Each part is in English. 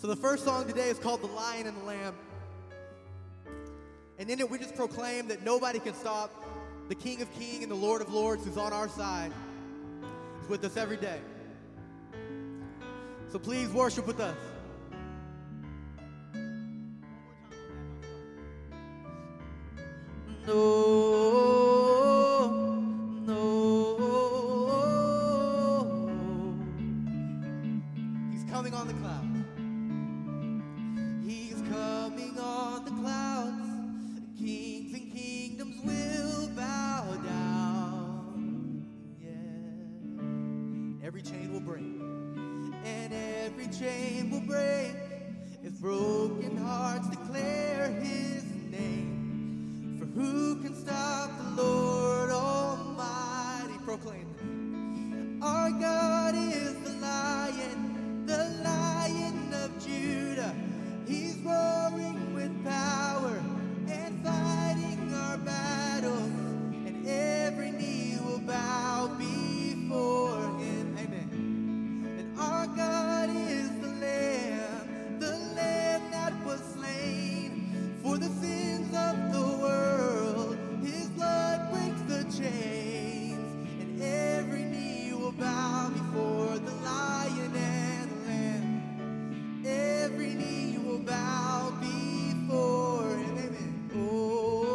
So the first song today is called The Lion and the Lamb. And in it we just proclaim that nobody can stop the King of Kings and the Lord of Lords who's on our side. He's with us every day. So please worship with us. No, no. He's coming on the clouds. He's coming on the clouds. Kings and kingdoms will bow down. Yeah. Every chain will break. And every chain will break as broken hearts declare his name. For who can stop the Lord Almighty? Proclaim it. Our God is the Lion of Judah. He's roaring with power and fighting our battles, and every knee will bow before him. Amen. And our God is the Lamb that was slain for the sins of the world. His blood breaks the chains, and every knee will bow before the Lion and the Lamb. Every knee will bow before him. Amen. Oh,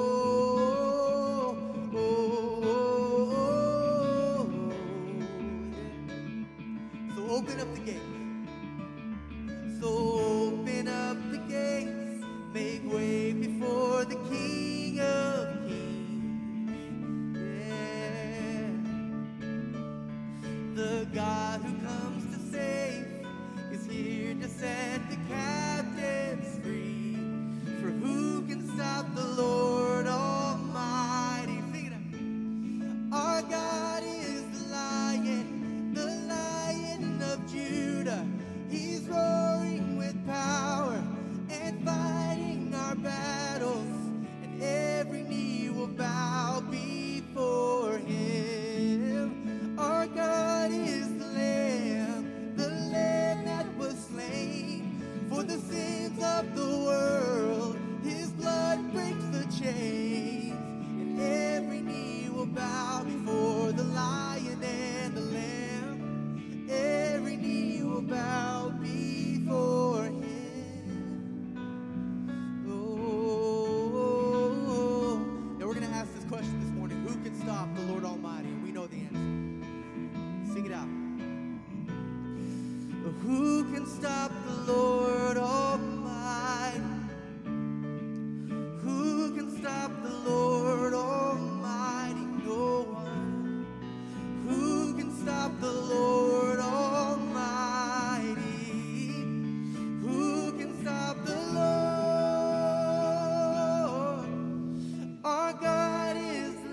oh, oh, oh, yeah. So open up the gates. So open up the gates. Make way before the King of Kings. Yeah. The God who comes to save is here to set the captives free. For who can stop the Lord Almighty? Sing it out. Our God is the Lion of Judah. He's roaring with power and fighting our battles, and every knee will bow before him. Our God is the Lamb that was slain for the sins of the world. His blood breaks the chains, and every knee will bow before the Lion and the Lamb. Every knee will bow before him. Oh, now we're going to ask this question this morning. Who can stop the Lord Almighty? And we know the answer. Sing it out. Who can stop the Lord Almighty? Who can stop the Lord Almighty? No one. Who can stop the Lord Almighty? Who can stop the Lord? Our God is the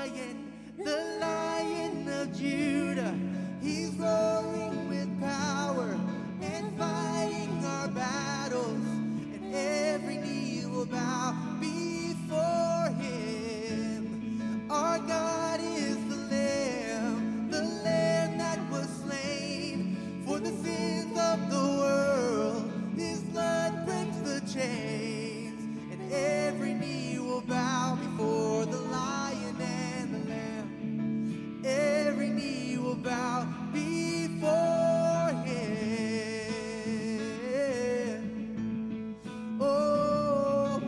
Lion of Judah. He's roaring with power and fighting our battles, and every knee will bow before him. Our God is the Lamb that was slain for the sins of the world. His blood breaks the chains, and every knee will bow before the Lion and the Lamb. Every knee will bow before him. Oh,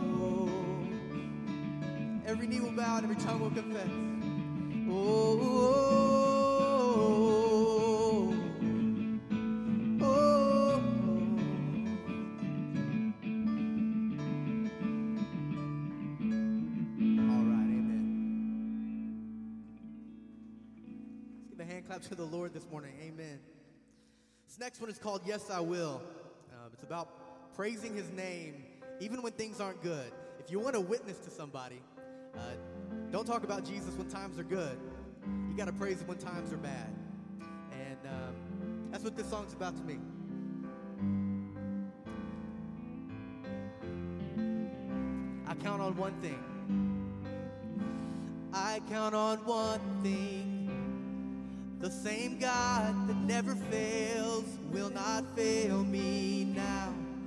every knee will bow and every tongue will confess. Oh, oh, oh. All right, amen. Let's give a hand clap to the Lord this morning. Amen. This next one is called Yes, I Will. It's about praising his name even when things aren't good. If you want to witness to somebody, don't talk about Jesus when times are good. You got to praise him when times are bad. And that's what this song's about to me. I count on one thing. I count on one thing. The same God that never fails will not fail me now.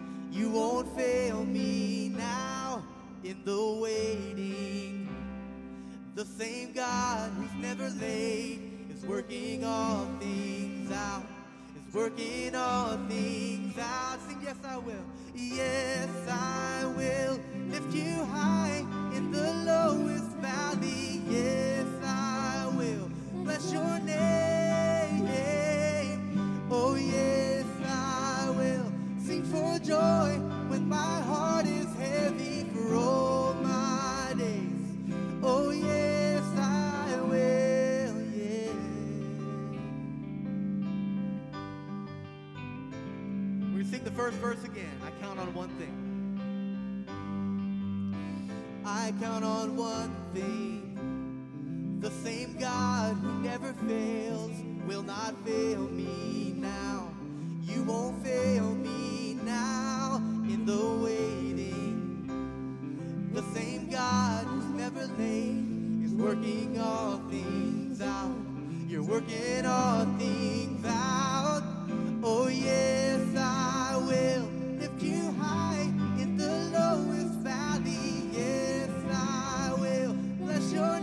joy when my heart is heavy for all my days. Oh yes, I will, yeah. We're gonna sing the first verse again. I count on one thing. I count on one thing. The same God who never fails will not fail me now. You won't fail me now in the waiting. The same God who's never late is working all things out. You're working all things out. Oh yes, I will lift you high in the lowest valley. Yes, I will bless your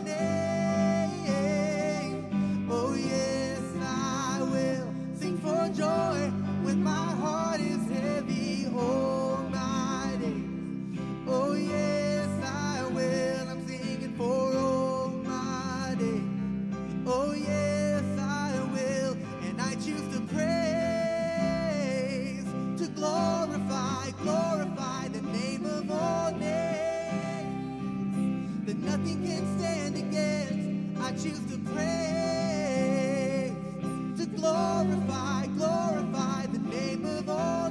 name. Oh yes, I will sing for joy when my heart is heavy all my days. Oh yes, I will. I'm singing for all my days. Oh yes, I will. And I choose to praise, to glorify the name of all names that nothing can stand against. I choose to praise, to glorify the name of all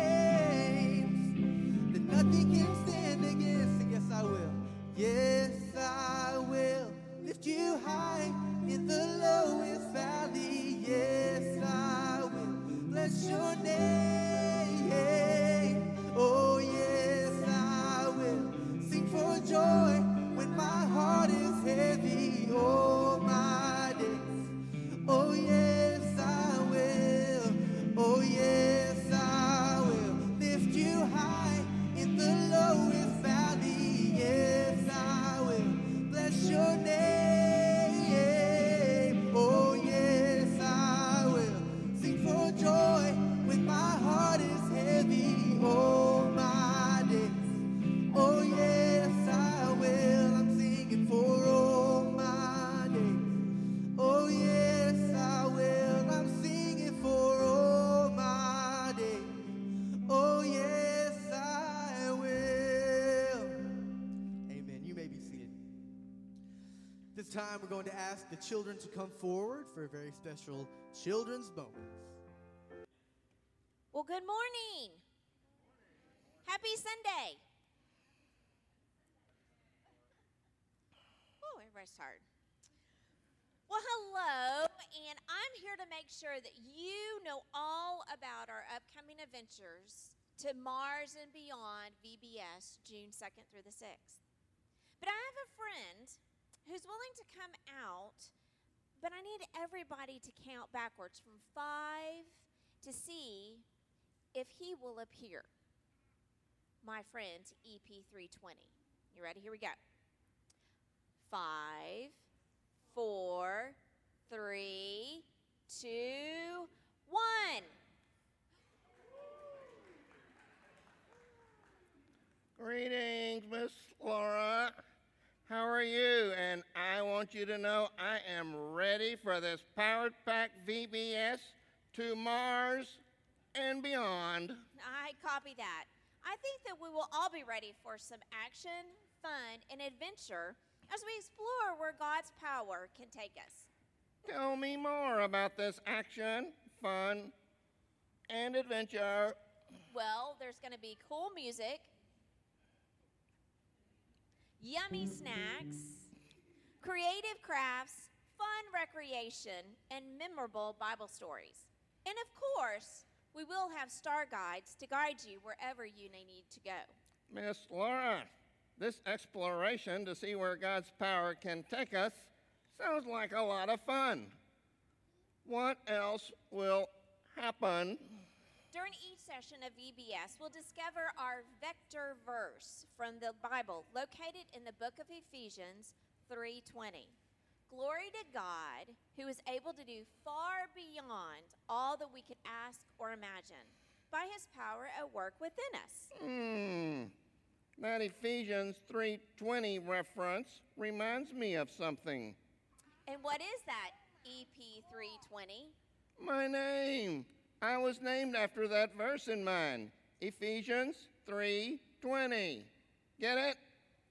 names that nothing can stand against. And yes, I will. Yes, I will lift you high in the lowest valley. Yes, I will bless your name. Oh, yes, I will sing for joy when my heart is heavy all my days. Oh, yes, I will. Oh, yes, I will lift you high in the lowest valley. Yes, I will bless your name. Oh, yes, I will sing for joy when my heart is heavy all my days. Oh, yes, I will. I'm singing for all my days. Oh, yes, I will. I'm singing for all my days. Oh, yes, I will. Amen. You may be seated. This time we're going to ask the children to come forward for a very special children's moment. Well, good morning. Happy Sunday. Oh, everybody's tired. Well, hello, and I'm here to make sure that you know all about our upcoming adventures to Mars and Beyond VBS, June 2nd through the 6th. But I have a friend who's willing to come out, but I need everybody to count backwards from 5 to see if he will appear. My friend, EP320. You ready? Here we go. 5, 4, 3, 2, 1. Greetings, Miss Laura. How are you? And I want you to know I am ready for this Powered Pack VBS to Mars and beyond. I copy that. I think that we will all be ready for some action, fun, and adventure as we explore where God's power can take us. Tell me more about this action, fun, and adventure. Well, there's going to be cool music, yummy snacks, creative crafts, fun recreation, and memorable Bible stories. And of course, we will have star guides to guide you wherever you may need to go. Miss Laura, this exploration to see where God's power can take us sounds like a lot of fun. What else will happen? During each session of VBS, we'll discover our vector verse from the Bible located in the book of Ephesians 3:20. Glory to God, who is able to do far beyond all that we could ask or imagine by his power at work within us. That Ephesians 3:20 reference reminds me of something. And what is that, EP 3:20? My name. I was named after that verse in mine. Ephesians 3:20. Get it?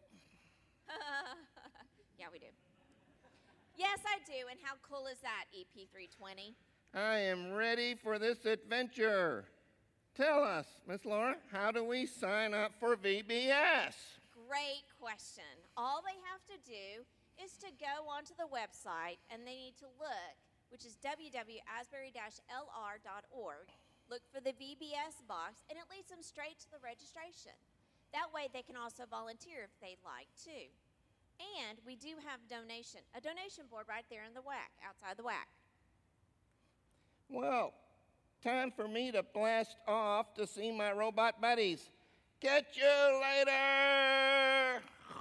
Yeah, we do. Yes, I do. And how cool is that, EP 320? I am ready for this adventure. Tell us, Miss Laura, how do we sign up for VBS? Great question. All they have to do is to go onto the website and they need to look, which is www.asbury-lr.org. Look for the VBS box and it leads them straight to the registration. That way they can also volunteer if they'd like to. And we do have a donation board right there in the WAC, outside the WAC. Well, time for me to blast off to see my robot buddies. Catch you later!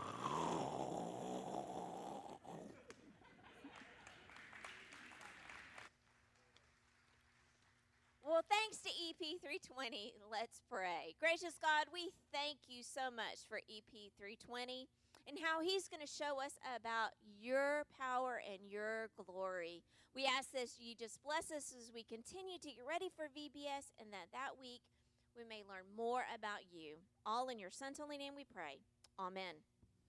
Well, thanks to EP 320. Let's pray. Gracious God, we thank you so much for EP 320 and how he's going to show us about your power and your glory. We ask this, you just bless us as we continue to get ready for VBS, and that week we may learn more about you. All in your son's holy name we pray. Amen.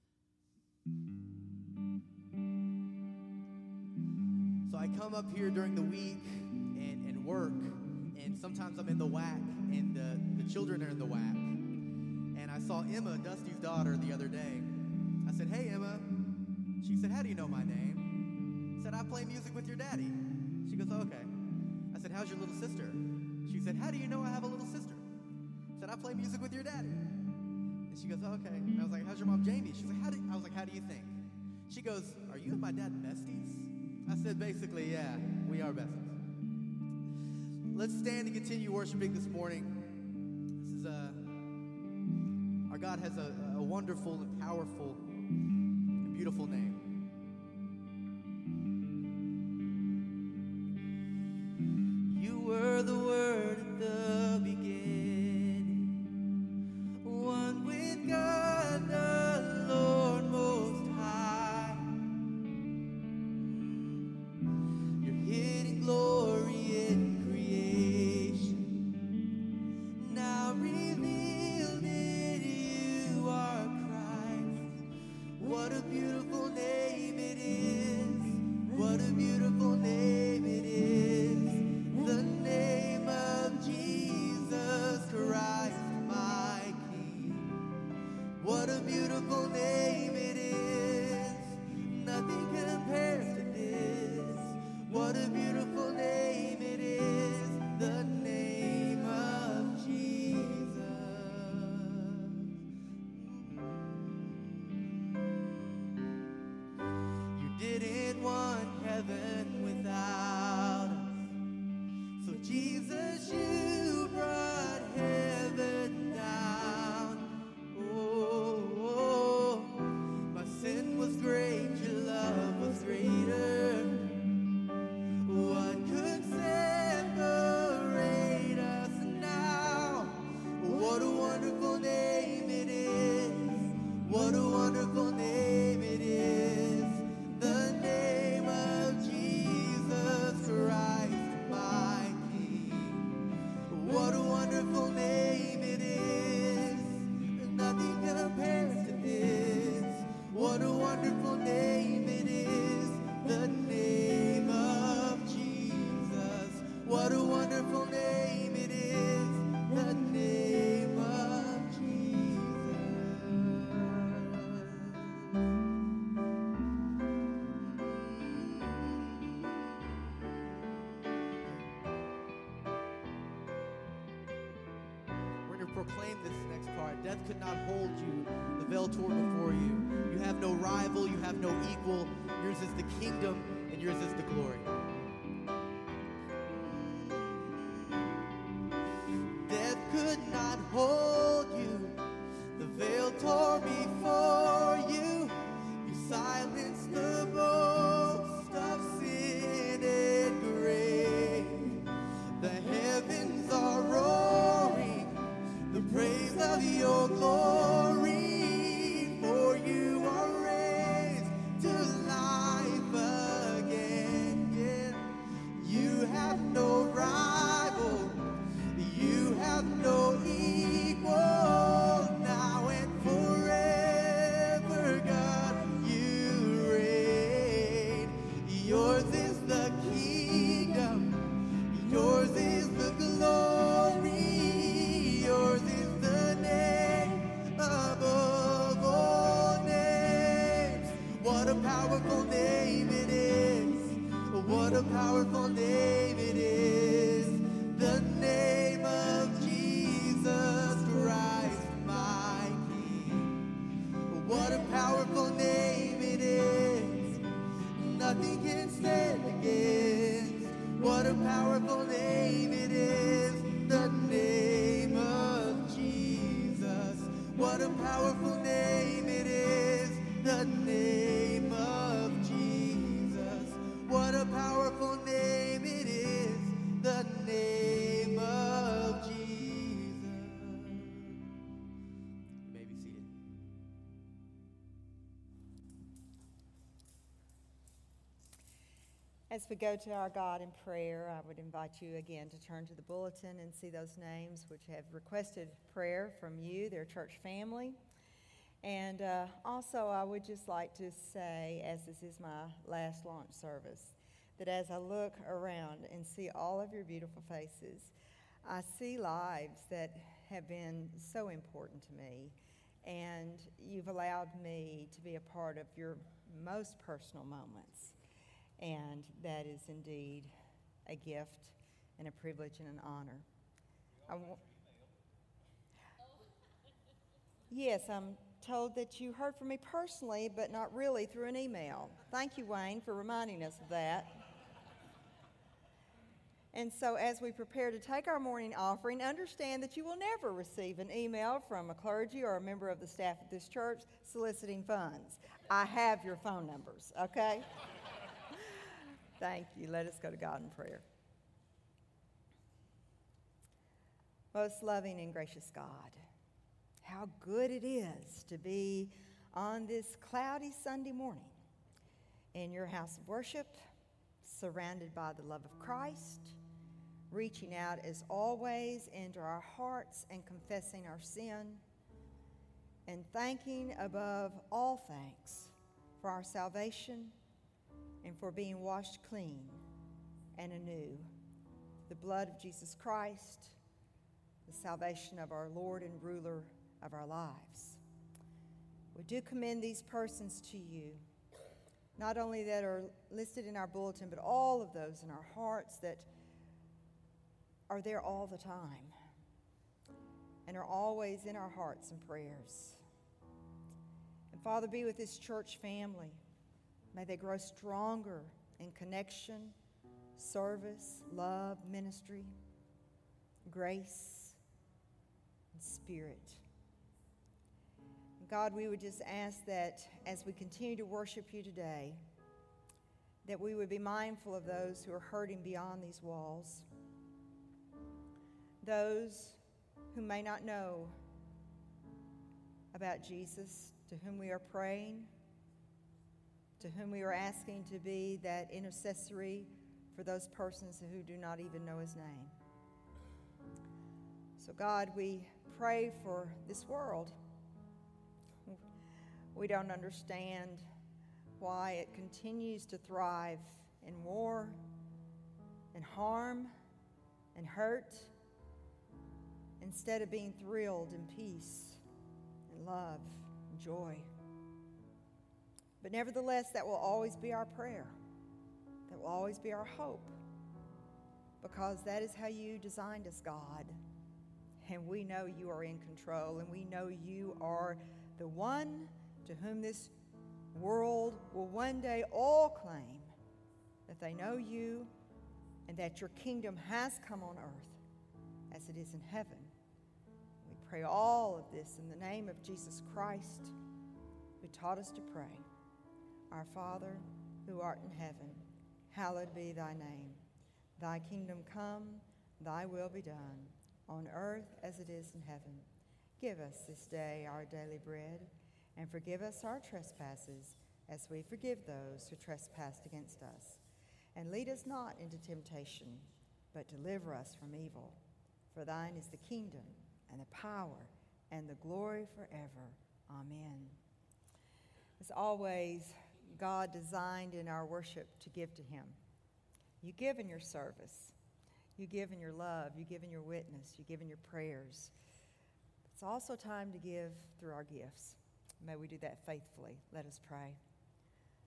So I come up here during the week and work, and sometimes I'm in the WAC, and the children are in the WAC. And I saw Emma, Dusty's daughter, the other day. I said, "Hey, Emma." She said, "How do you know my name?" I said, "I play music with your daddy." She goes, "Okay." I said, "How's your little sister?" She said, "How do you know I have a little sister?" I said, "I play music with your daddy." And she goes, "Okay." And I was like, "How's your mom, Jamie?" She's like, I was like, "How do you think?" She goes, "Are you and my dad besties?" I said, "Basically, yeah, we are besties." Let's stand and continue worshiping this morning. This is our God has a wonderful and powerful and beautiful name. You were the Word at the beginning, one with God the Lord Most High. Your hidden glory in creation, now revealed in you are Christ. What a beautiful name it is. What a beautiful name it is. The name of Jesus Christ, my King. What a beautiful name it is. Nothing compares to this. What a beautiful name it is. The name of Jesus. You didn't want heaven without us. So Jesus, you brought heaven down. Oh, my sin was great, your love was greater. What could separate us now? What a wonderful name it is. What a wonderful name it is. The name of Jesus Christ, my King. What a wonderful name it is. Nothing compares to this. What a wonderful name it is. The name of Jesus. What a wonderful name it is. The name of Jesus. We're going to proclaim this next part. Death could not hold you. The veil tore before you. You have no rival. You have no equal. Yours is the kingdom, and yours is the glory. Death could not hold you. The veil tore before you. You silenced the boast of sin and grave. The heavens are roaring the praise of your glory. For you are raised to life again. Yeah. You have no rival. You have no equal. powerful name it is. What a powerful name it is. The name of Jesus Christ, my King. What a powerful name it is. Nothing can stand against. What a powerful name it is. The name of Jesus. What a powerful name it is. The name of Jesus. What a powerful name it is. The name of Jesus. You may be seated. As we go to our God in prayer, I would invite you again to turn to the bulletin and see those names which have requested prayer from you, their church family. And also, I would just like to say, as this is my last launch service, that as I look around and see all of your beautiful faces, I see lives that have been so important to me. And you've allowed me to be a part of your most personal moments. And that is indeed a gift and a privilege and an honor. Yes, I'm told that you heard from me personally, but not really through an email. Thank you, Wayne, for reminding us of that. And so as we prepare to take our morning offering, understand that you will never receive an email from a clergy or a member of the staff at this church soliciting funds. I have your phone numbers, okay? Thank you. Let us go to God in prayer. Most loving and gracious God, how good it is to be on this cloudy Sunday morning in your house of worship, surrounded by the love of Christ, reaching out as always into our hearts and confessing our sin, and thanking above all thanks for our salvation and for being washed clean and anew. The blood of Jesus Christ, the salvation of our Lord and ruler of our lives. We do commend these persons to you, not only that are listed in our bulletin, but all of those in our hearts that are there all the time and are always in our hearts and prayers. And Father, be with this church family. May they grow stronger in connection, service, love, ministry, grace, and spirit. God, we would just ask that as we continue to worship you today, that we would be mindful of those who are hurting beyond these walls, those who may not know about Jesus, to whom we are praying, to whom we are asking to be that intercessory for those persons who do not even know his name. So God, we pray for this world. We don't understand why it continues to thrive in war and harm and hurt, instead of being thrilled in peace and love and joy. But nevertheless, that will always be our prayer. That will always be our hope, because that is how you designed us, God. And we know you are in control, and we know you are the one to whom this world will one day all claim that they know you and that your kingdom has come on earth as it is in heaven. We pray all of this in the name of Jesus Christ, who taught us to pray. Our Father, who art in heaven, hallowed be thy name. Thy kingdom come, thy will be done, on earth as it is in heaven. Give us this day our daily bread, and forgive us our trespasses, as we forgive those who trespass against us. And lead us not into temptation, but deliver us from evil. For thine is the kingdom, and the power, and the glory forever. Amen. As always, God designed in our worship to give to him. You give in your service. You give in your love. You give in your witness. You give in your prayers. It's also time to give through our gifts. May we do that faithfully. Let us pray.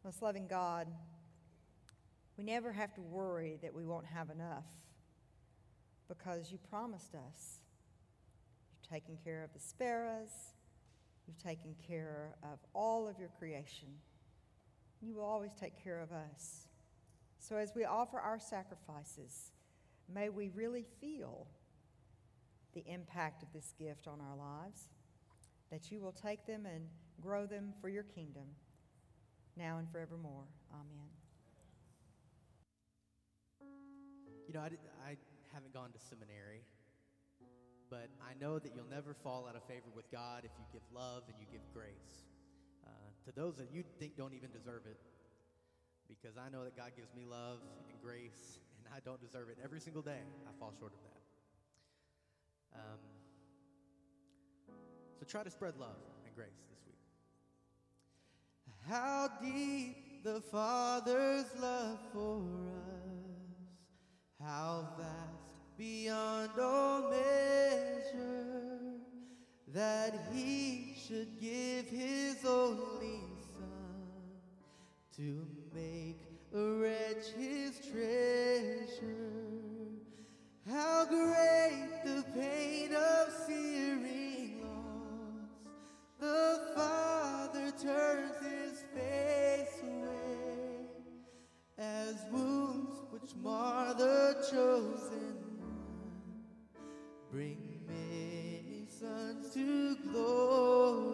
Most loving God, we never have to worry that we won't have enough because you promised us. You've taken care of the sparrows. You've taken care of all of your creation. You will always take care of us. So as we offer our sacrifices, may we really feel the impact of this gift on our lives, that you will take them and grow them for your kingdom, now and forevermore. Amen. You know, I haven't gone to seminary, but I know that you'll never fall out of favor with God if you give love and you give grace to those that you think don't even deserve it, because I know that God gives me love and grace, and I don't deserve it. Every single day, I fall short of that. So try to spread love and grace this week. How deep the Father's love for us, how vast beyond all measure, that He should give His only Son to make a wretch His treasure. How great the pain of searing loss, the Father turns His face away, as wounds which mar the chosen one bring many sons to glory.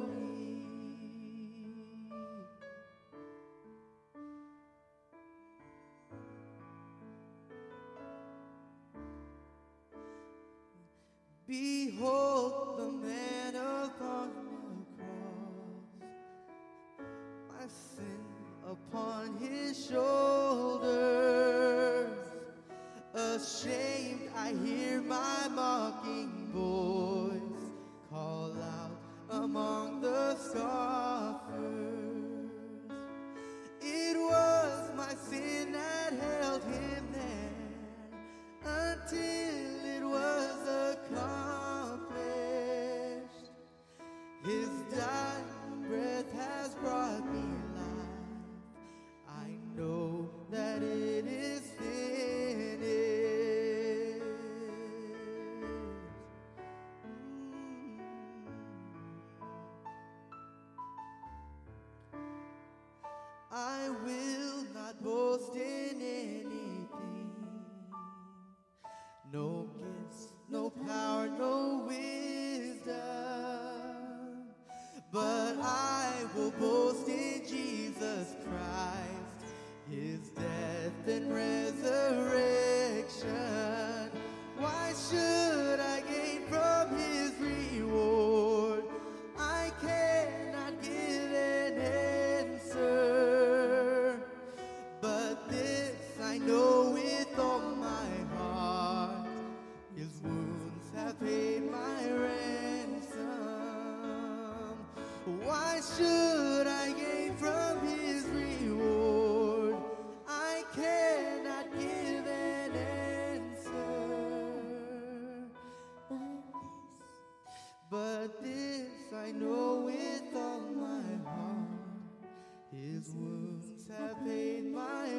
Behold the man upon the cross, my sin upon His shoulders. Ashamed, I hear my mocking voice call out among the scoffers. It was my sin that held Him there until it was accomplished. His dying breath has brought me life. I know that it is finished. I will not boast in anything. No gifts, no power, no wisdom. But I will boast in Jesus Christ, His death and resurrection. Why should I gain from His reward? I cannot give an answer. But this I know with all my heart, His wounds have paid my ransom. Why should I gain from His reward? I cannot give an answer. But this I know with all my heart, His wounds have paid my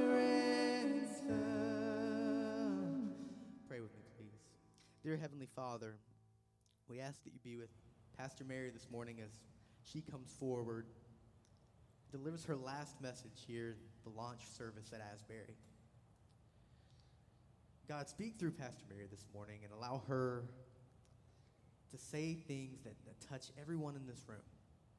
ransom. Pray with me, please. Dear Heavenly Father, we ask that you be with Pastor Mary this morning as she comes forward, delivers her last message here, the launch service at Asbury. God, speak through Pastor Mary this morning and allow her to say things that touch everyone in this room.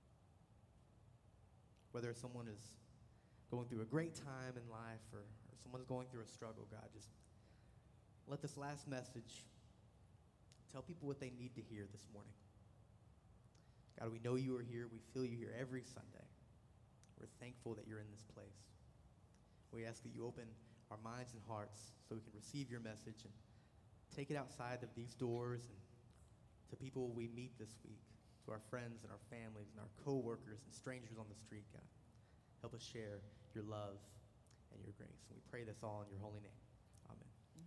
Whether someone is going through a great time in life or someone's going through a struggle, God, just let this last message tell people what they need to hear this morning. God, we know you are here. We feel you here every Sunday. We're thankful that you're in this place. We ask that you open our minds and hearts so we can receive your message and take it outside of these doors and to people we meet this week, to our friends and our families and our co-workers and strangers on the street, God. Help us share your love and your grace. And we pray this all in your holy name. Amen.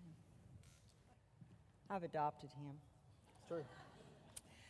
I've adopted him. It's true.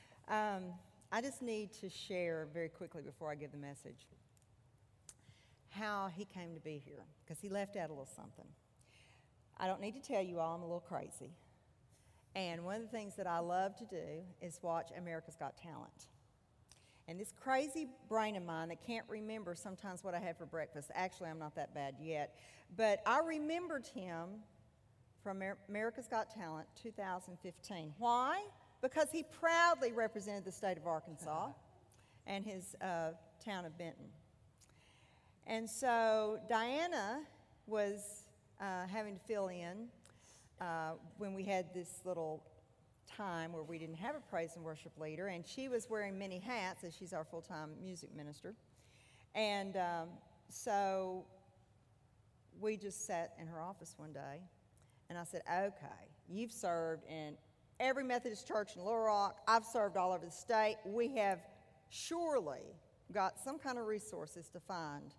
I just need to share very quickly before I give the message how he came to be here, because he left out a little something. I don't need to tell you all I'm a little crazy. And one of the things that I love to do is watch America's Got Talent. And this crazy brain of mine that can't remember sometimes what I had for breakfast. Actually, I'm not that bad yet. But I remembered him from America's Got Talent 2015. Why? Because he proudly represented the state of Arkansas and his town of Benton. And so Diana was having to fill in when we had this little time where we didn't have a praise and worship leader, and she was wearing many hats as she's our full-time music minister. And so we just sat in her office one day, and I said, okay, you've served in every Methodist church in Little Rock. I've served all over the state. We have surely got some kind of resources to find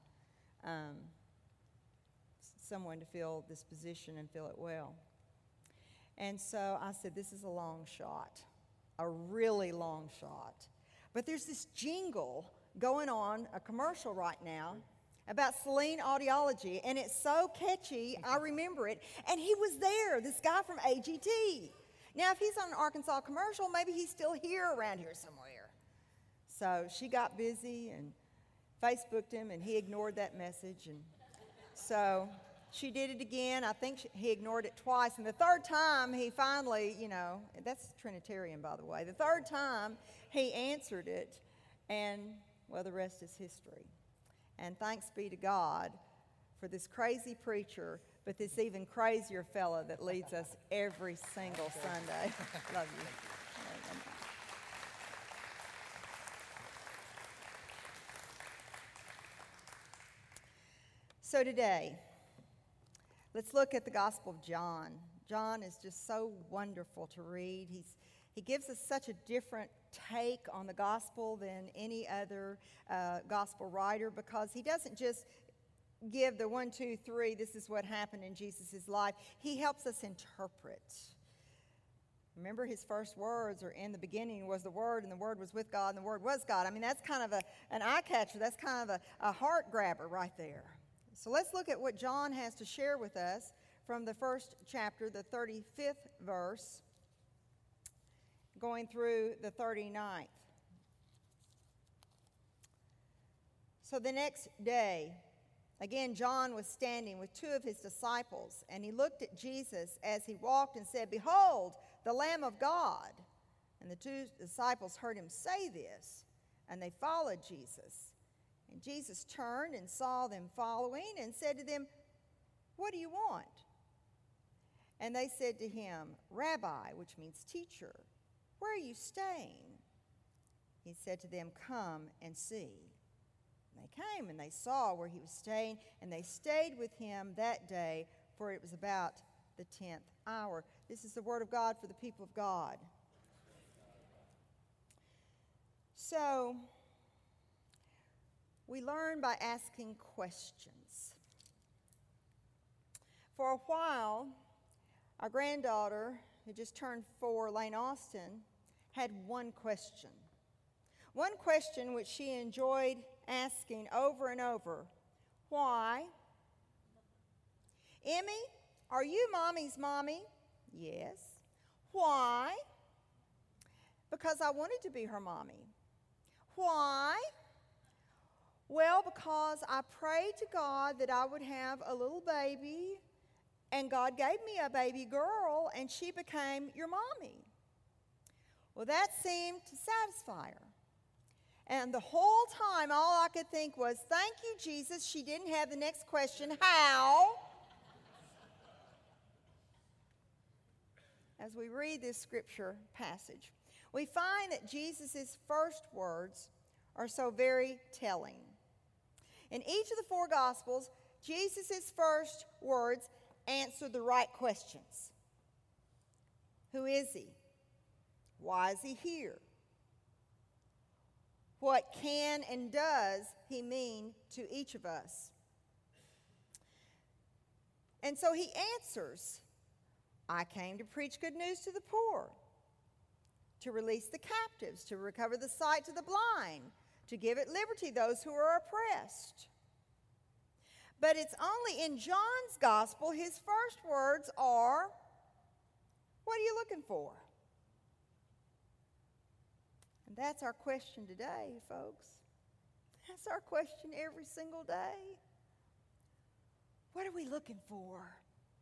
someone to fill this position and fill it well. And so I said, this is a long shot, a really long shot. But there's this jingle going on, a commercial right now, about Celine Audiology, and it's so catchy, I remember it. And he was there, this guy from AGT. Now, if he's on an Arkansas commercial, maybe he's still here around here somewhere. So she got busy and Facebooked him, and he ignored that message. And so she did it again. I think he ignored it twice. And the third time, he finally, that's Trinitarian, by the way. The third time, he answered it, and, well, the rest is history. And thanks be to God for this crazy preacher, but this even crazier fella that leads us every single Sunday. Love you. So today, let's look at the Gospel of John. John is just so wonderful to read. He gives us such a different take on the gospel than any other gospel writer, because he doesn't just give the 1, 2, 3, this is what happened in Jesus' life. He helps us interpret. Remember, his first words are, in the beginning was the Word, and the Word was with God, and the Word was God. I mean, that's kind of an eye-catcher. That's kind of a heart-grabber right there. So let's look at what John has to share with us from the first chapter, the 35th verse, going through the 39th. So the next day, again, John was standing with 2 of his disciples, and he looked at Jesus as he walked and said, "Behold, the Lamb of God." And the 2 disciples heard him say this, and they followed Jesus. And Jesus turned and saw them following and said to them, "What do you want?" And they said to him, "Rabbi," which means teacher, "where are you staying?" He said to them, "Come and see." And they came and they saw where he was staying, and they stayed with him that day, for it was about the 10th hour. This is the word of God for the people of God. So, we learn by asking questions. For a while, our granddaughter, who just turned 4, Lane Austin, had one question. One question which she enjoyed asking over and over. Why? "Emmy, are you Mommy's mommy?" "Yes." "Why?" "Because I wanted to be her mommy." "Why?" "Well, because I prayed to God that I would have a little baby, and God gave me a baby girl, and she became your mommy." Well, that seemed to satisfy her. And the whole time, all I could think was, thank you, Jesus, she didn't have the next question, how? As we read this scripture passage, we find that Jesus' first words are so very telling. In each of the 4 Gospels, Jesus' first words answer the right questions. Who is he? Why is he here? What can and does he mean to each of us? And so he answers, "I came to preach good news to the poor, to release the captives, to recover the sight to the blind, to give at liberty those who are oppressed." But it's only in John's gospel, his first words are, "What are you looking for?" And that's our question today, folks. That's our question every single day. What are we looking for?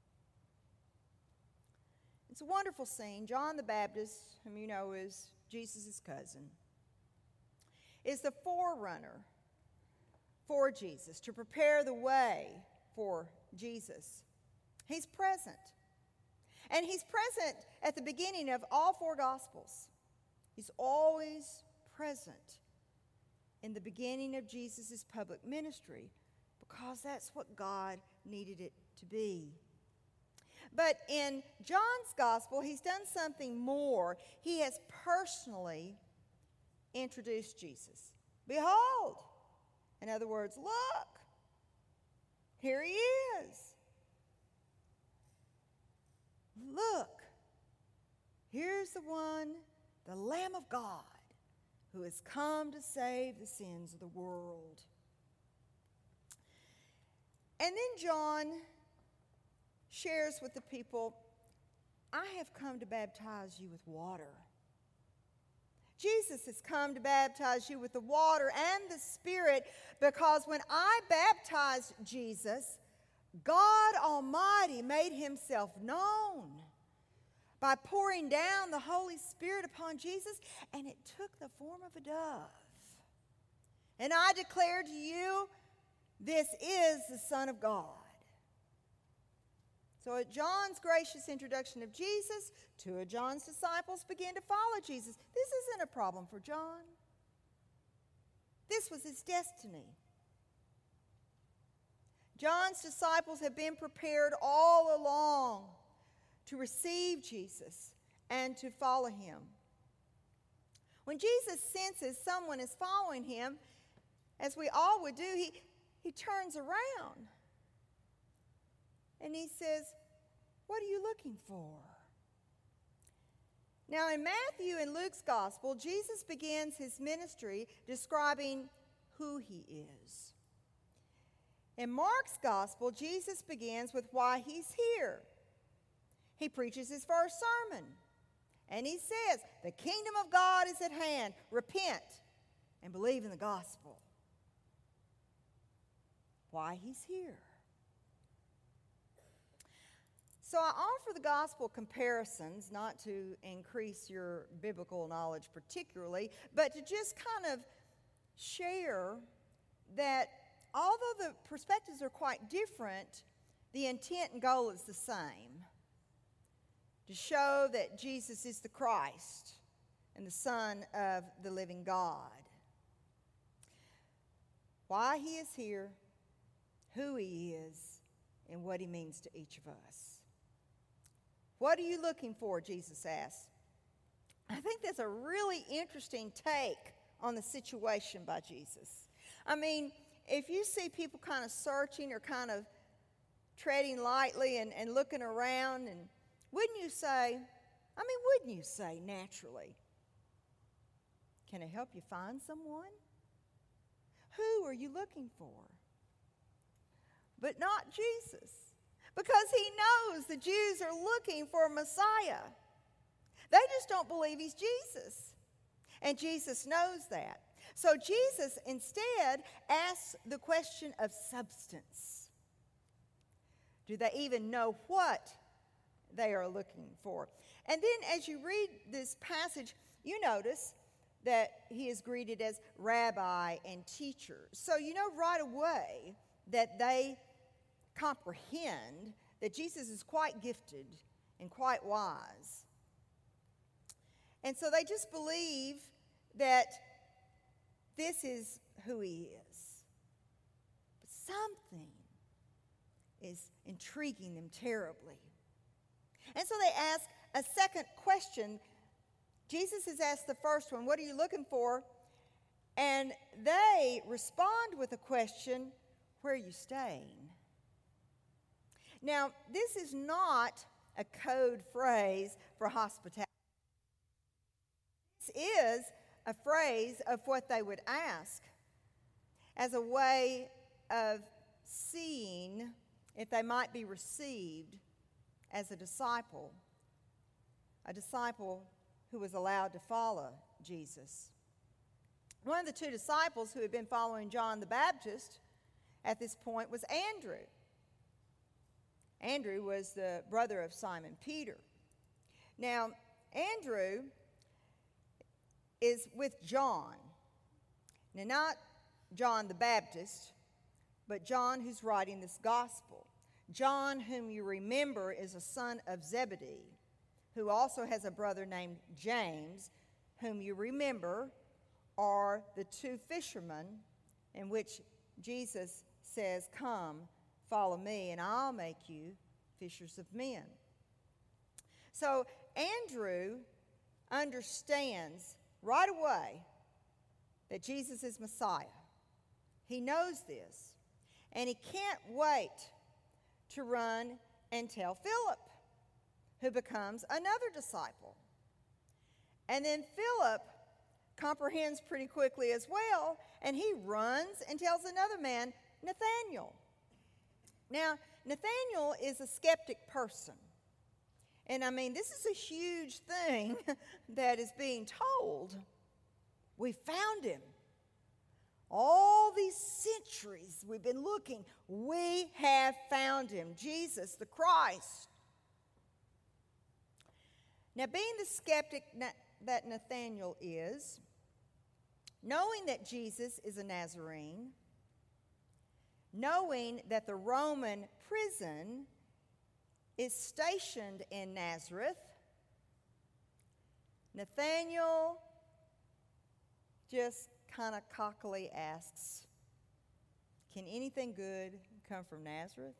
It's a wonderful scene. John the Baptist, whom you know is Jesus' cousin, is the forerunner for Jesus, to prepare the way for Jesus. He's present. And he's present at the beginning of all four Gospels. He's always present in the beginning of Jesus' public ministry because that's what God needed it to be. But in John's Gospel, he's done something more. He has personally introduced Jesus. Behold! In other words, look! Here he is. Look! Here's the one, the Lamb of God, who has come to save the sins of the world. And then John shares with the people, "I have come to baptize you with water." Jesus has come to baptize you with the water and the Spirit, because when I baptized Jesus, God Almighty made himself known by pouring down the Holy Spirit upon Jesus, and it took the form of a dove. And I declare to you, this is the Son of God. So at John's gracious introduction of Jesus, two of John's disciples began to follow Jesus. This isn't a problem for John. This was his destiny. John's disciples have been prepared all along to receive Jesus and to follow him. When Jesus senses someone is following him, as we all would do, he turns around. And he says, "What are you looking for?" Now, in Matthew and Luke's gospel, Jesus begins his ministry describing who he is. In Mark's gospel, Jesus begins with why he's here. He preaches his first sermon, and he says, "The kingdom of God is at hand. Repent and believe in the gospel." Why he's here. So I offer the gospel comparisons, not to increase your biblical knowledge particularly, but to just kind of share that although the perspectives are quite different, the intent and goal is the same: to show that Jesus is the Christ and the Son of the living God. Why he is here, who he is, and what he means to each of us. What are you looking for, Jesus asked. I think that's a really interesting take on the situation by Jesus. I mean, if you see people kind of searching or kind of treading lightly and looking around, and wouldn't you say naturally, "Can I help you find someone?" Who are you looking for? But not Jesus. Because he knows the Jews are looking for a Messiah. They just don't believe he's Jesus. And Jesus knows that. So Jesus instead asks the question of substance. Do they even know what they are looking for? And then as you read this passage, you notice that he is greeted as rabbi and teacher. So you know right away that they comprehend that Jesus is quite gifted and quite wise. And so they just believe that this is who he is. But something is intriguing them terribly. And so they ask a second question. Jesus has asked the first one, "What are you looking for?" And they respond with a question, "Where are you staying?" Now, this is not a code phrase for hospitality. This is a phrase of what they would ask as a way of seeing if they might be received as a disciple who was allowed to follow Jesus. One of the two disciples who had been following John the Baptist at this point was Andrew. Andrew was the brother of Simon Peter. Now, Andrew is with John. Now, not John the Baptist, but John who's writing this gospel. John, whom you remember, is a son of Zebedee, who also has a brother named James, whom you remember are the two fishermen in which Jesus says, "Come, follow me, and I'll make you fishers of men." So Andrew understands right away that Jesus is Messiah. He knows this, and he can't wait to run and tell Philip, who becomes another disciple. And then Philip comprehends pretty quickly as well, and he runs and tells another man, Nathanael. Now, Nathanael is a skeptic person. And I mean, this is a huge thing that is being told. We found him. All these centuries we've been looking, we have found him, Jesus the Christ. Now, being the skeptic that Nathanael is, knowing that Jesus is a Nazarene, knowing that the Roman prison is stationed in Nazareth, Nathanael just kind of cockily asks, "Can anything good come from Nazareth?"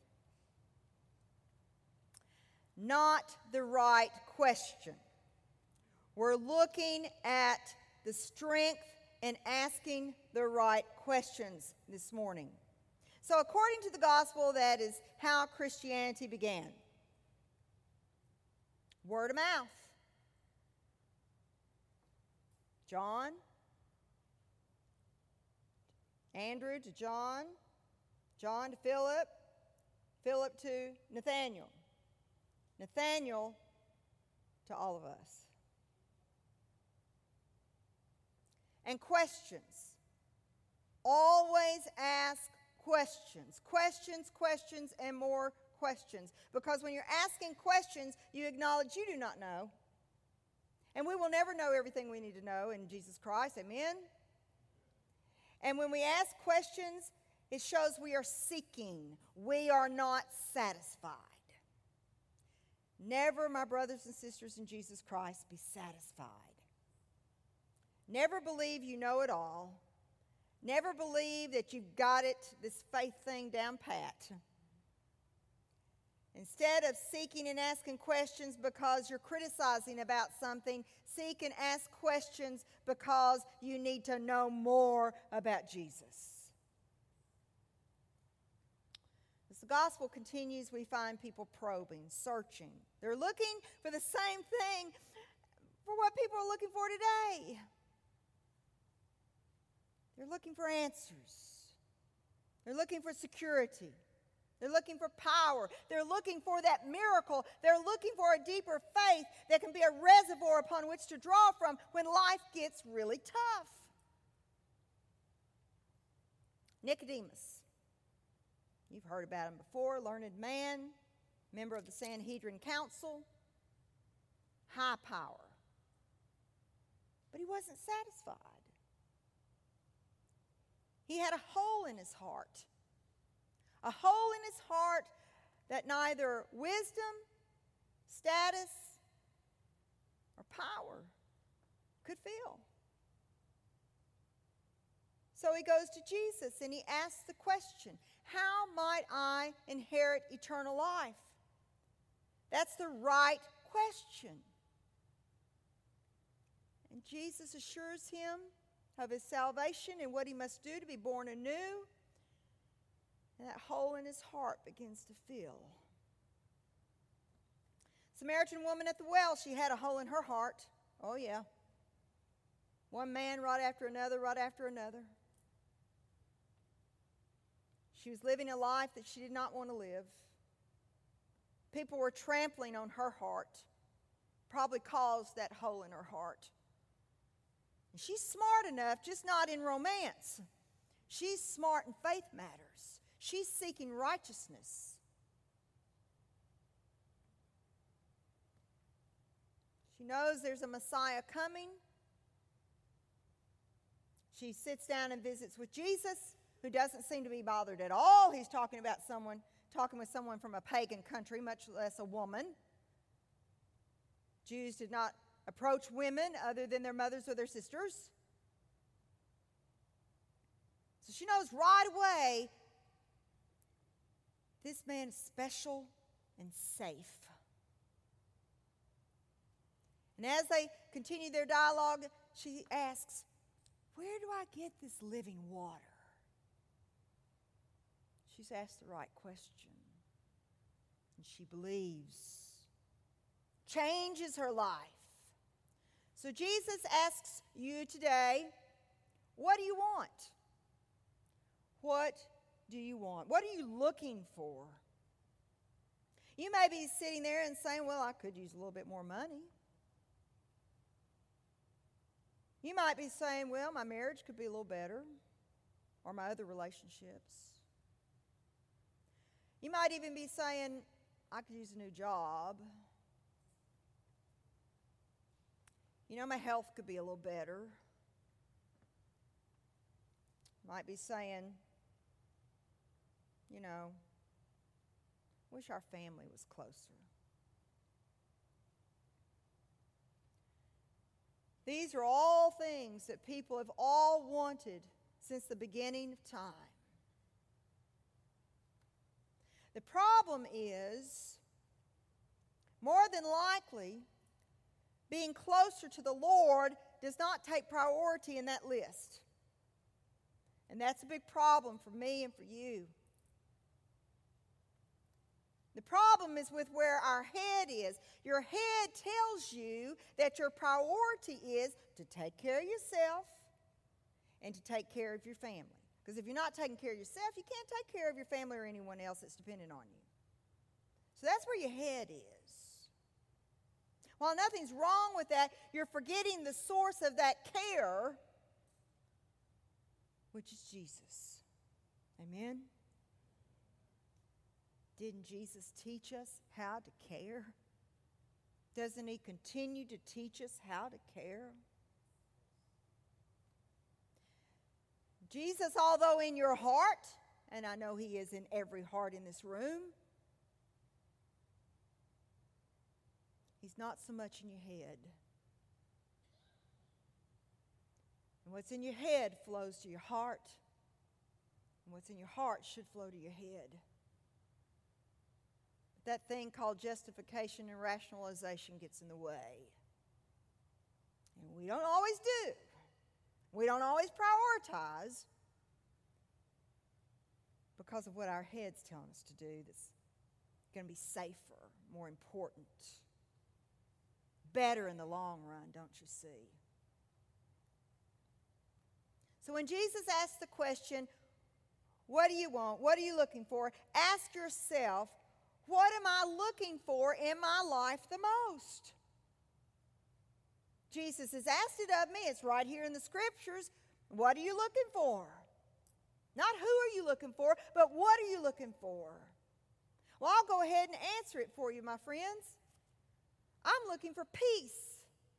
Not the right question. We're looking at the strength in asking the right questions this morning. So according to the gospel, that is how Christianity began. Word of mouth. John, Andrew to John, John to Philip, Philip to Nathanael, Nathanael to all of us. And questions. Always ask questions. Questions, and more questions. Because when you're asking questions, you acknowledge you do not know. And we will never know everything we need to know in Jesus Christ. Amen? And when we ask questions, it shows we are seeking. We are not satisfied. Never, my brothers and sisters in Jesus Christ, be satisfied. Never believe you know it all. Never believe that you've got it, this faith thing down pat. Instead of seeking and asking questions because you're criticizing about something, seek and ask questions because you need to know more about Jesus. As the gospel continues, we find people probing, searching. They're looking for the same thing for what people are looking for today. They're looking for answers. They're looking for security. They're looking for power. They're looking for that miracle. They're looking for a deeper faith that can be a reservoir upon which to draw from when life gets really tough. Nicodemus. You've heard about him before. Learned man, member of the Sanhedrin Council. High power. But he wasn't satisfied. He had a hole in his heart. A hole in his heart that neither wisdom, status, or power could fill. So he goes to Jesus and he asks the question, how might I inherit eternal life? That's the right question. And Jesus assures him of his salvation and what he must do to be born anew. And that hole in his heart begins to fill. Samaritan woman at the well, she had a hole in her heart. Oh, yeah. One man right after another, right after another. She was living a life that she did not want to live. People were trampling on her heart, probably caused that hole in her heart. And she's smart enough, just not in romance. She's smart in faith matters. She's seeking righteousness. She knows there's a Messiah coming. She sits down and visits with Jesus, who doesn't seem to be bothered at all. He's talking with someone from a pagan country, much less a woman. Jews did not approach women other than their mothers or their sisters. So she knows right away this man is special and safe. And as they continue their dialogue, she asks, "Where do I get this living water?" She's asked the right question. And she believes. Changes her life. So Jesus asks you today, what do you want? What do you want? What are you looking for? You may be sitting there and saying, well, I could use a little bit more money. You might be saying, well, my marriage could be a little better, or my other relationships. You might even be saying, I could use a new job. You know, my health could be a little better. Might be saying, you know, wish our family was closer. These are all things that people have all wanted since the beginning of time. The problem is, more than likely, being closer to the Lord does not take priority in that list. And that's a big problem for me and for you. The problem is with where our head is. Your head tells you that your priority is to take care of yourself and to take care of your family. Because if you're not taking care of yourself, you can't take care of your family or anyone else that's dependent on you. So that's where your head is. While nothing's wrong with that, you're forgetting the source of that care, which is Jesus. Amen? Didn't Jesus teach us how to care? Doesn't he continue to teach us how to care? Jesus, although in your heart, and I know he is in every heart in this room, he's not so much in your head. And what's in your head flows to your heart. And what's in your heart should flow to your head. But that thing called justification and rationalization gets in the way. And we don't always do. We don't always prioritize because of what our head's telling us to do that's going to be safer, more important, better in the long run, don't you see? So when Jesus asks the question, what do you want? What are you looking for? Ask yourself, what am I looking for in my life the most? Jesus has asked it of me. It's right here in the scriptures. What are you looking for? Not who are you looking for, but what are you looking for? Well, I'll go ahead and answer it for you, my friends. I'm looking for peace.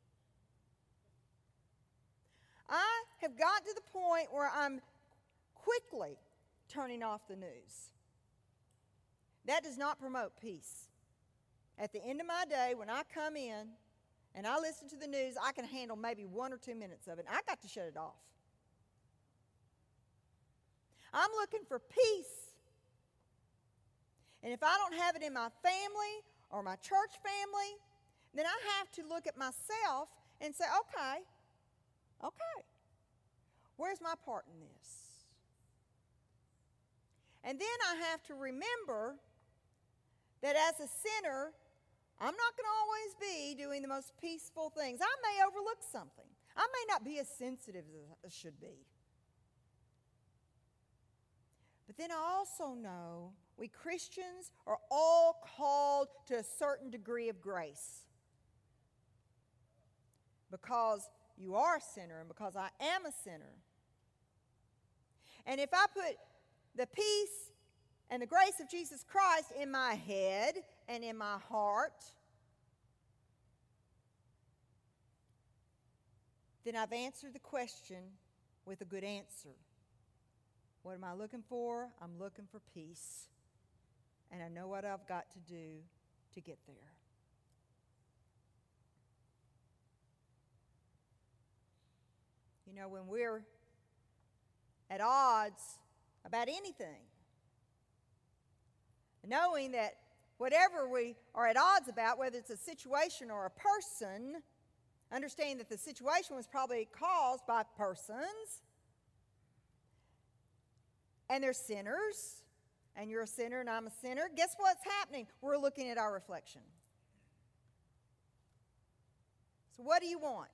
I have got to the point where I'm quickly turning off the news. That does not promote peace. At the end of my day, when I come in and I listen to the news, I can handle maybe 1 or 2 minutes of it. I got to shut it off. I'm looking for peace. And if I don't have it in my family or my church family, then I have to look at myself and say, okay, where's my part in this? And then I have to remember that as a sinner, I'm not going to always be doing the most peaceful things. I may overlook something. I may not be as sensitive as I should be. But then I also know we Christians are all called to a certain degree of grace. Because you are a sinner and because I am a sinner. And if I put the peace and the grace of Jesus Christ in my head and in my heart, then I've answered the question with a good answer. What am I looking for? I'm looking for peace. And I know what I've got to do to get there. You know, when we're at odds about anything, knowing that whatever we are at odds about, whether it's a situation or a person, understanding that the situation was probably caused by persons, and they're sinners, and you're a sinner and I'm a sinner, guess what's happening? We're looking at our reflection. So what do you want?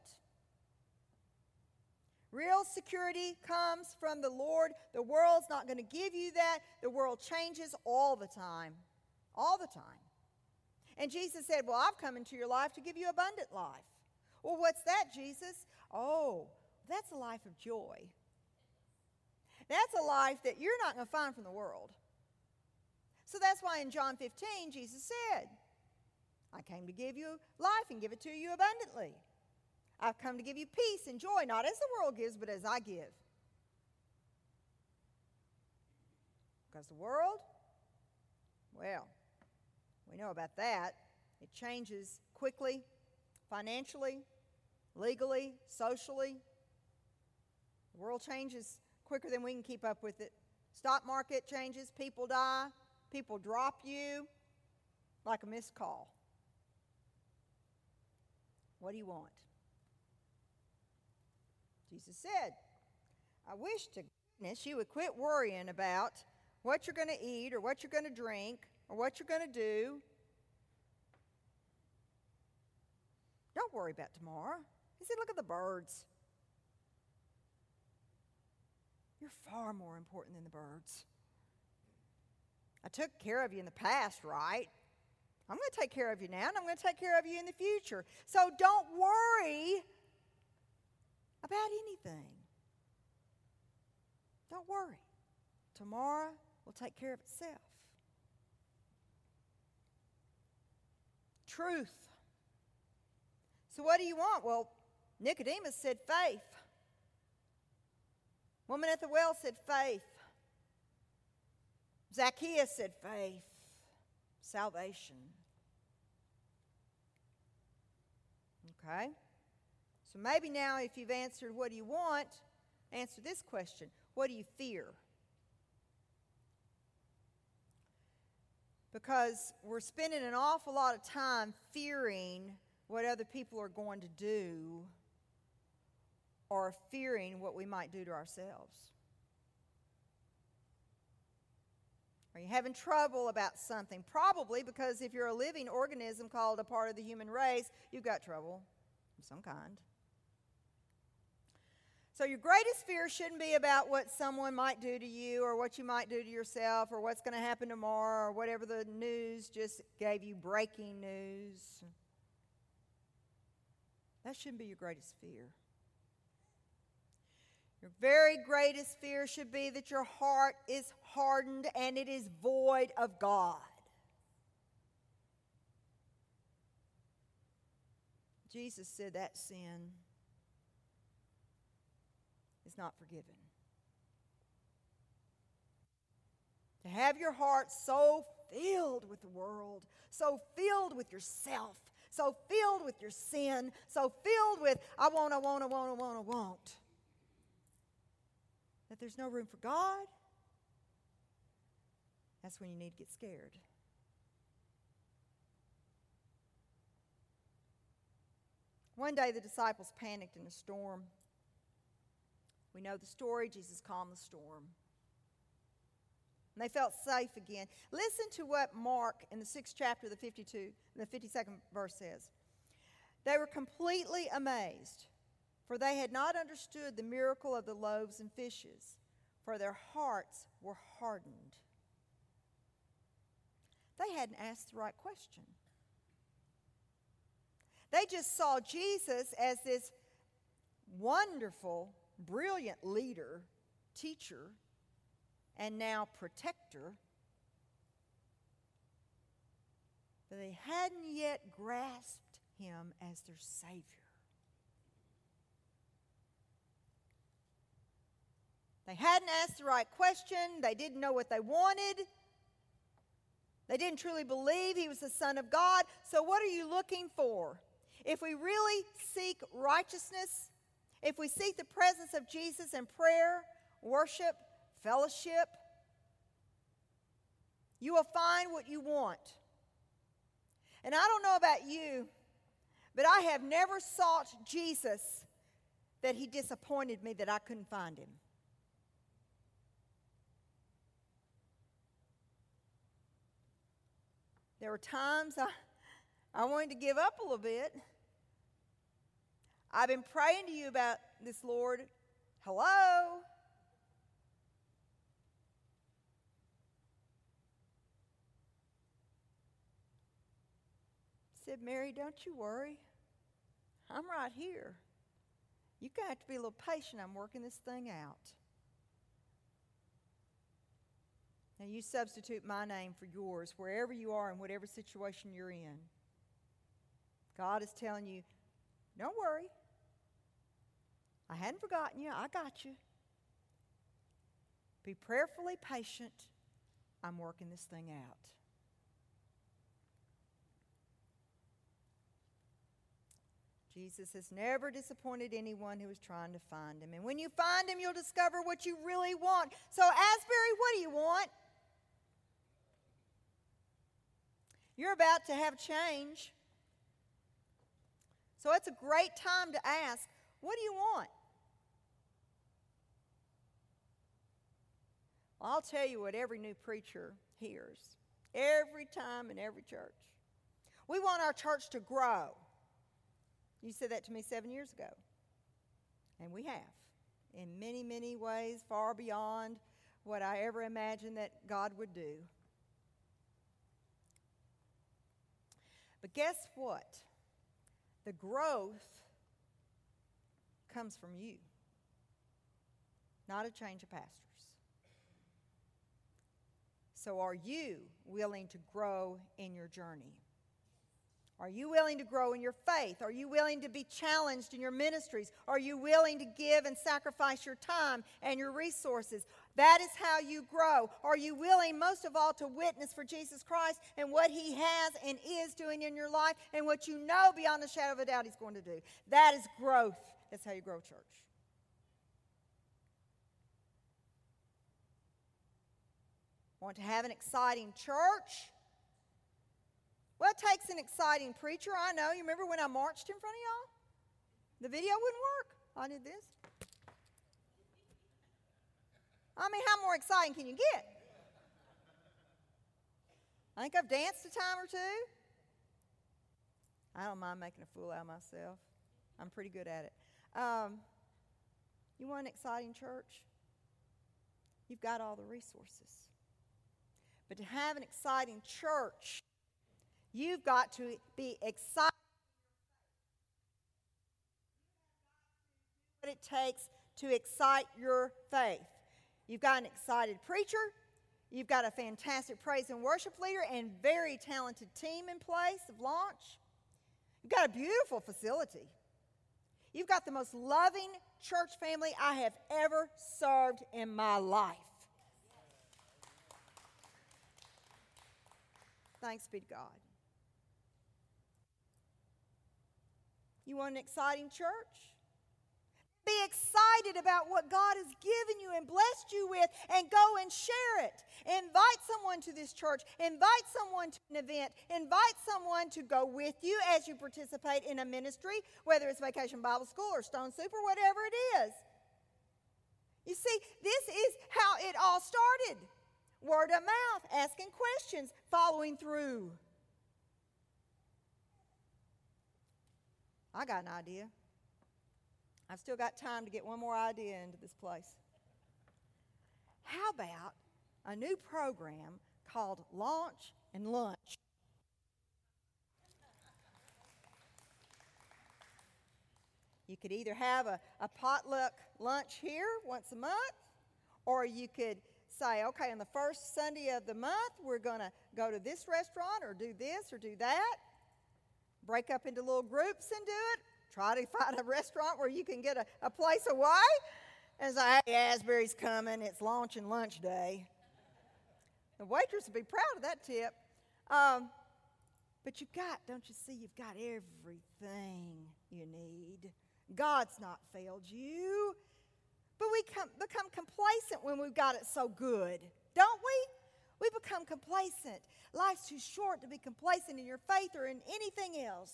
Real security comes from the Lord. The world's not going to give you that. The world changes all the time. All the time. And Jesus said, well, I've come into your life to give you abundant life. Well, what's that, Jesus? Oh, that's a life of joy. That's a life that you're not going to find from the world. So that's why in John 15, Jesus said, I came to give you life and give it to you abundantly. I've come to give you peace and joy, not as the world gives, but as I give. Because the world, well, we know about that. It changes quickly, financially, legally, socially. The world changes quicker than we can keep up with it. Stock market changes, people die, people drop you like a missed call. What do you want? Jesus said, I wish to goodness you would quit worrying about what you're going to eat or what you're going to drink or what you're going to do. Don't worry about tomorrow. He said, look at the birds. You're far more important than the birds. I took care of you in the past, right? I'm going to take care of you now, and I'm going to take care of you in the future. So don't worry about anything. Don't worry. Tomorrow will take care of itself. Truth. So what do you want? Well, Nicodemus said faith. Woman at the well said faith. Zacchaeus said faith. Salvation. Okay? So maybe now if you've answered what do you want, answer this question. What do you fear? Because we're spending an awful lot of time fearing what other people are going to do or fearing what we might do to ourselves. Are you having trouble about something? Probably because if you're a living organism called a part of the human race, you've got trouble of some kind. So your greatest fear shouldn't be about what someone might do to you or what you might do to yourself or what's going to happen tomorrow or whatever the news just gave you, breaking news. That shouldn't be your greatest fear. Your very greatest fear should be that your heart is hardened and it is void of God. Jesus said that sin is not forgiven. To have your heart so filled with the world, so filled with yourself, so filled with your sin, so filled with I want, that there's no room for God, that's when you need to get scared. One day the disciples panicked in a storm. We know the story. Jesus calmed the storm. And they felt safe again. Listen to what Mark in the 6th chapter, the 52nd verse says. They were completely amazed, for they had not understood the miracle of the loaves and fishes. for their hearts were hardened. They hadn't asked the right question. They just saw Jesus as this wonderful, brilliant leader, teacher, and now protector. But they hadn't yet grasped him as their Savior. They hadn't asked the right question. They didn't know what they wanted. They didn't truly believe he was the Son of God. So what are you looking for? If we really seek righteousness, if we seek the presence of Jesus in prayer, worship, fellowship, you will find what you want. And I don't know about you, but I have never sought Jesus that he disappointed me that I couldn't find him. There were times I wanted to give up a little bit. I've been praying to you about this, Lord. Hello? Said, Mary, don't you worry. I'm right here. You're going to have to be a little patient. I'm working this thing out. Now you substitute my name for yours wherever you are in whatever situation you're in. God is telling you, don't worry. I hadn't forgotten you. I got you. Be prayerfully patient. I'm working this thing out. Jesus has never disappointed anyone who is trying to find him. And when you find him, you'll discover what you really want. So, Asbury, what do you want? You're about to have change. So it's a great time to ask, what do you want? Well, I'll tell you what every new preacher hears every time in every church. We want our church to grow. You said that to me 7 years ago. And we have. In many, many ways, far beyond what I ever imagined that God would do. But guess what? The growth comes from you, not a change of pastors. So are you willing to grow in your journey? Are you willing to grow in your faith? Are you willing to be challenged in your ministries? Are you willing to give and sacrifice your time and your resources? That is how you grow. Are you willing, most of all, to witness for Jesus Christ and what he has and is doing in your life and what you know beyond a shadow of a doubt he's going to do? That is growth. That's how you grow, church. Want to have an exciting church? Well, it takes an exciting preacher. I know. You remember when I marched in front of y'all? The video wouldn't work. I did this. I mean, how more exciting can you get? I think I've danced a time or two. I don't mind making a fool out of myself. I'm pretty good at it. You want an exciting church? You've got all the resources. But to have an exciting church, you've got to be excited. What it takes to excite your faith. You've got an excited preacher. You've got a fantastic praise and worship leader and very talented team in place of launch. You've got a beautiful facility. You've got the most loving church family I have ever served in my life. Thanks be to God. You want an exciting church? Be excited about what God has given you and blessed you with and go and share it. Invite someone to this church. Invite someone to an event. Invite someone to go with you as you participate in a ministry, whether it's Vacation Bible School or Stone Soup or whatever it is. You see, this is how it all started. Word of mouth, asking questions, following through. I got an idea. I've still got time to get one more idea into this place. how about a new program called Launch and Lunch? You could either have a potluck lunch here once a month, or you could say, okay, on the first Sunday of the month, we're going to go to this restaurant or do this or do that. Break up into little groups and do it. Try to find a restaurant where you can get a place away and say, hey, Asbury's coming. It's launch and lunch day. The waitress would be proud of that tip. But don't you see, you've got everything you need. God's not failed you. But we become complacent when we've got it so good, don't we? We become complacent. Life's too short to be complacent in your faith or in anything else.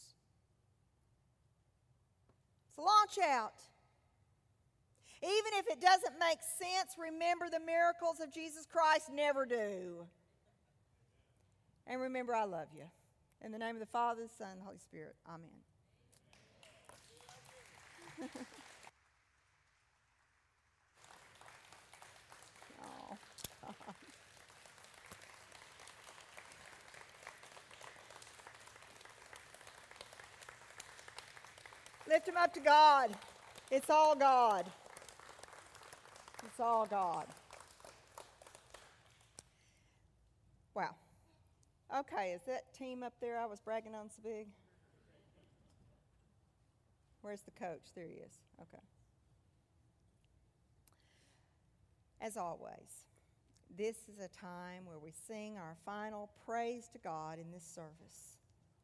So launch out. Even if it doesn't make sense, remember the miracles of Jesus Christ never do. And remember, I love you. In the name of the Father, the Son, and the Holy Spirit. Amen. Lift them up to God. It's all God. It's all God. Wow. Okay, is that team up there I was bragging on so big? Where's the coach? There he is. Okay. As always, this is a time where we sing our final praise to God in this service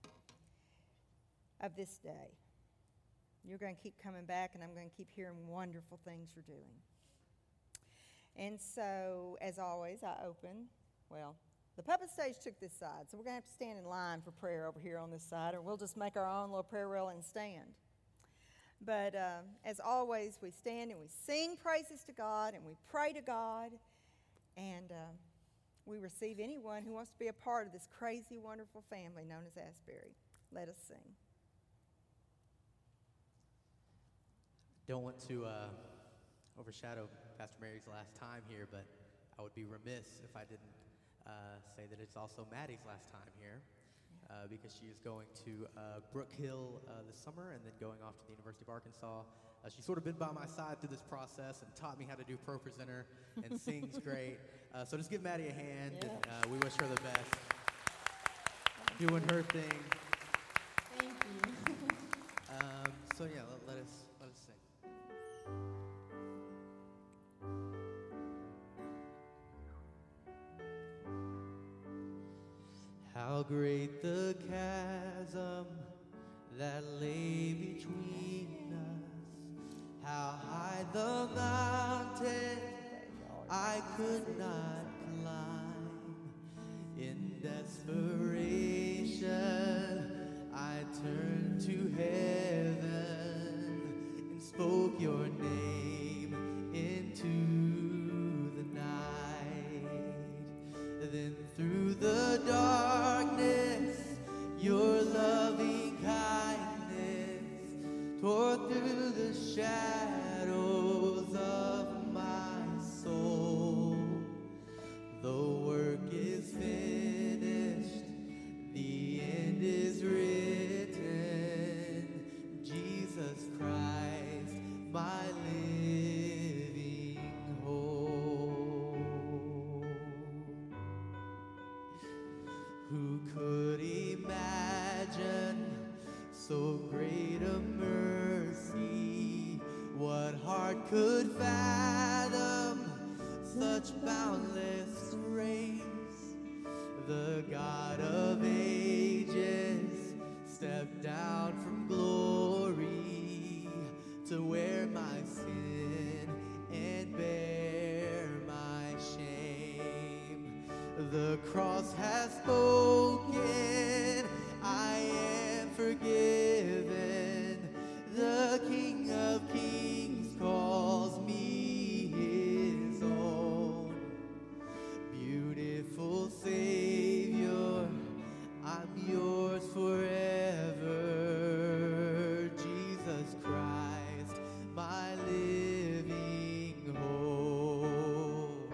of this day. You're going to keep coming back, and I'm going to keep hearing wonderful things you're doing. And so, as always, the puppet stage took this side, so we're going to have to stand in line for prayer over here on this side, or we'll just make our own little prayer rail and stand. But as always, we stand and we sing praises to God, and we pray to God, and we receive anyone who wants to be a part of this crazy, wonderful family known as Asbury. Let us sing. Don't want to overshadow Pastor Mary's last time here, but I would be remiss if I didn't say that it's also Maddie's last time here, because she is going to Brook Hill this summer and then going off to the University of Arkansas. She's sort of been by my side through this process and taught me how to do Pro Presenter and sings great. So just give Maddie a hand, and we wish her the best. Doing her thing. Thank you. So yeah, let us sing. How great the chasm that lay between us, how high the mountain I could not climb. In desperation, I turned to heaven and spoke your name into the night. Then through the darkness, your loving kindness tore through the shadows of my soul. The work is finished, the end is written. Jesus Christ, my living hope. Who could imagine so great a mercy? What heart could fathom such boundless grace? The God of ages stepped down from glory to wear my sin and bear my shame. The cross has spoken, I am forgiven. The King of Kings calls me his own. Beautiful Savior, I'm yours forever. Jesus Christ, my living hope.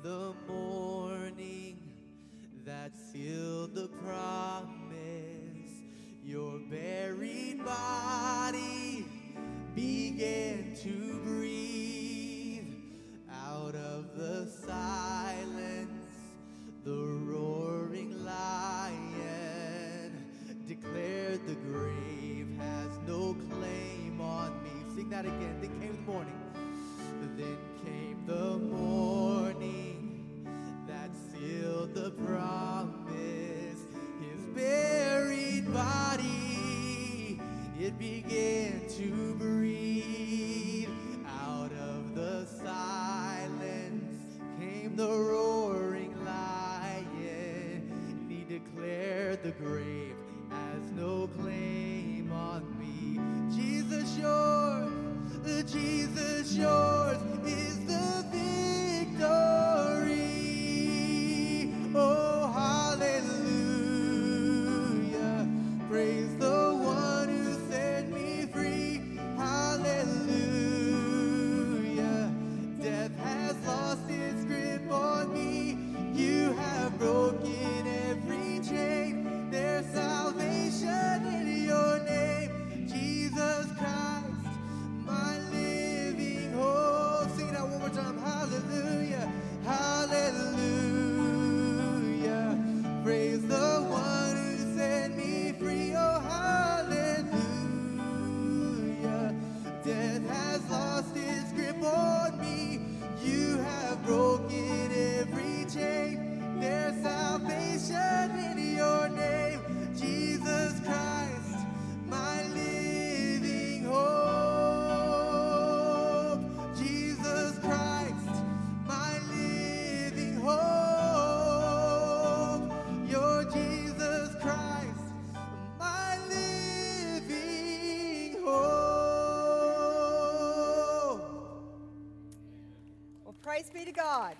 the morning that sealed the promise. Your buried body began to breathe. Out of the silence, the roaring lion declared the grave has no claim on me. Sing that again. Then came the morning. Then came the morning that sealed the promise. His buried body, it began to breathe. Out of the silence came the roaring lion. He declared the grave has no claim on me. Jesus, yours, Jesus, yours is the victory. Oh, hallelujah. Praise the one who set me free. Hallelujah. Death has lost its grip on me. You have broken every chain. There's salvation in your name, Jesus Christ, my living hope. Sing it out one more time. Hallelujah, hallelujah. Praise the one who set me free. Oh, hallelujah. Death has lost its grip on me. You have broken every chain. There's salvation in your name, Jesus Christ, my living hope. Jesus Christ, my living hope. You're Jesus Christ, my living hope. Well, praise be to God.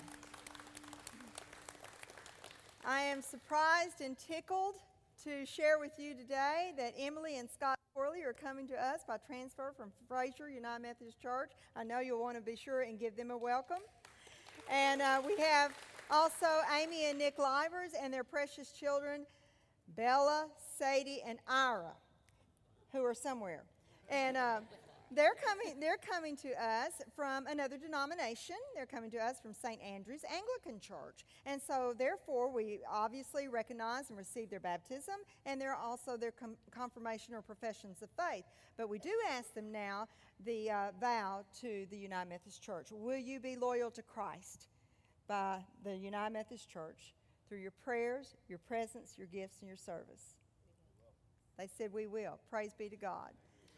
I am surprised and tickled to share with you today that Emily and Scott Corley are coming to us by transfer from Fraser United Methodist Church. I know you'll want to be sure and give them a welcome. And we have also Amy and Nick Livers and their precious children, Bella, Sadie, and Ira, who are somewhere. And they're coming to us from another denomination. They're coming to us from St. Andrew's Anglican Church. And so, therefore, we obviously recognize and receive their baptism, and they're also their confirmation or professions of faith. But we do ask them now the vow to the United Methodist Church. Will you be loyal to Christ by the United Methodist Church through your prayers, your presence, your gifts, and your service? They said we will. Praise be to God.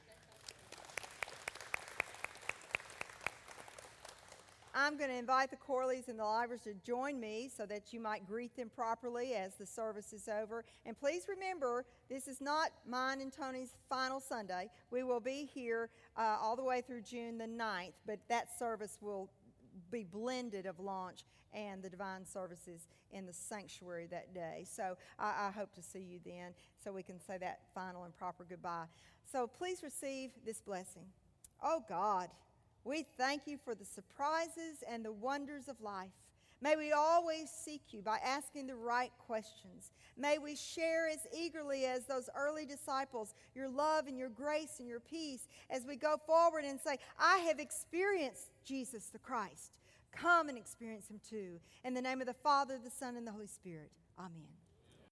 I'm going to invite the Corleys and the Livers to join me so that you might greet them properly as the service is over. And please remember, this is not mine and Tony's final Sunday. We will be here all the way through June the 9th, but that service will be blended of launch and the divine services in the sanctuary that day. So I hope to see you then so we can say that final and proper goodbye. So please receive this blessing. Oh God, we thank you for the surprises and the wonders of life. May we always seek you by asking the right questions. May we share as eagerly as those early disciples your love and your grace and your peace as we go forward and say, I have experienced Jesus the Christ. Come and experience him too. In the name of the Father, the Son, and the Holy Spirit. Amen.